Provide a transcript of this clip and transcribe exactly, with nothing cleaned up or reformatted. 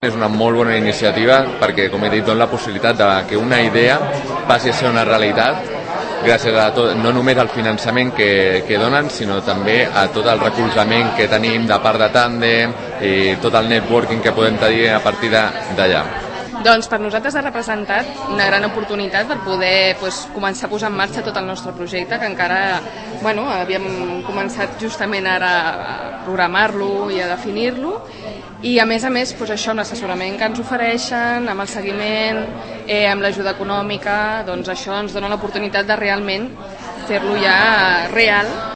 És una molt bona iniciativa perquè, com he dit, dona la possibilitat de que una idea passi a ser una realitat gràcies a tot, no només al finançament que, que donen, sinó també a tot el recolzament que tenim de part de Tandem i tot el networking que podem tenir a partir d'allà. Doncs per nosaltres ha representat una gran oportunitat per poder pues, començar a posar en marxa tot el nostre projecte, que encara bueno, havíem començat justament ara a programar-lo i a definir-lo, i a més a més pues, això amb l'assessorament que ens ofereixen, amb el seguiment, eh, amb l'ajuda econòmica, doncs això ens dona l'oportunitat de realment fer-lo ja real